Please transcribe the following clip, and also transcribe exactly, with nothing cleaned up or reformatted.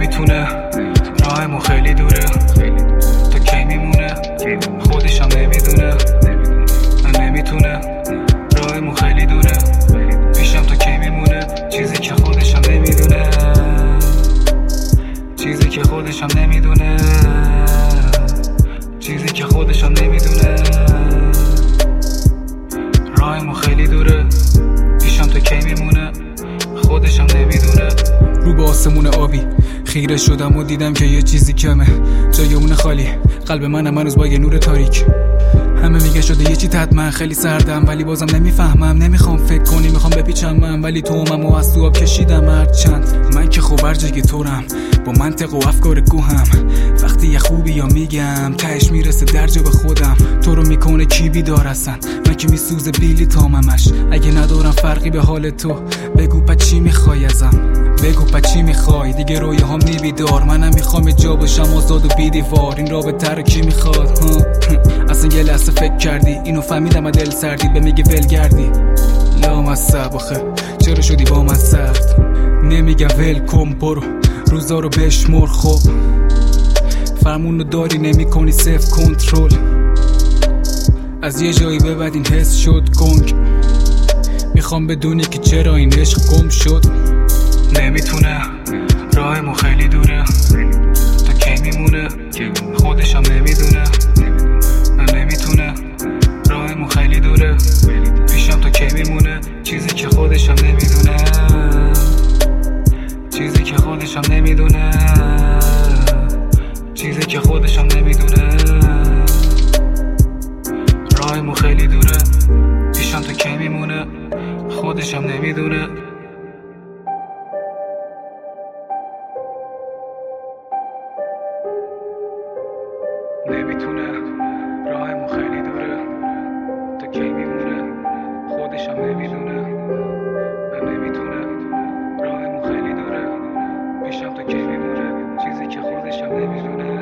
نمیتونه راهمون خیلی دوره تا کی میمونه خودشم نمیدونه من نمیتونه راهمون خیلی دوره پیشم تا کی میمونه چیزی که خودشم نمیدونه چیزی که خودشم نمیدونه چیزی که خودشم نمیدونه راهمون خیلی دوره پیشم تا کی میمونه خودشم نمیدونه. رو به آسمون آبی خیره شدم و دیدم که یه چیزی کمه، جای اون خالی قلب منم هنوز با یه نور تاریک. همه میگه شده یه چی حتما خیلی سردم، ولی بازم نمیفهمم. نمیخوام فکر کنی میخوام بپیچم من، ولی تو اومم و از تو آب کشیدم هرچند من که خوب برجگی طورم با منطق و افکار گوهم. وقتی یه خوبی یا میگم تهش میرسه در جا به خودم. تو رو میکنه کی بیدار هستن، من که میسوزه بیلی تاممش. اگه ندارم فرقی به حال تو بگو پا چی میخوای ازم، بگو پا چی میخوای دیگه. روی هم نی بیدار منم میخوام جا باشم آزاد و بی دیوار. این رابطه رو کی میخواد اصلا یه لحظه فکر کردی اینو فهمیدم دل سردی به میگه ولگردی لامصب. آخه چرا شدی با من سرد؟ نمیگم ول کن برو روزا رو بشمر. خب فرمونو داری نمی کنی صفر کنترل، از یه جایی به بعد این حس شد گنگ. میخوام بدونی که چرا این عشق گم شد. نمیتونه راهمون خیلی دوره تا کی میمونه خودشم نمیدونه من نمیتونه راهمون خیلی دوره پیشم تا کی میمونه چیزی که خودشم نمیدونه چیزی که خودشم نمیدونه چیزی که خودشم نمیدونه راهمون خیلی دوره پیشم تا کی میمونه خودشم نمیدونه. نمیتونه راهمون خیلی دوره تا کی میمونه خودشم نمیدونه من نمیتونه راهمون خیلی دوره پیشم تا کی میمونه چیزی که خودشم نمیدونه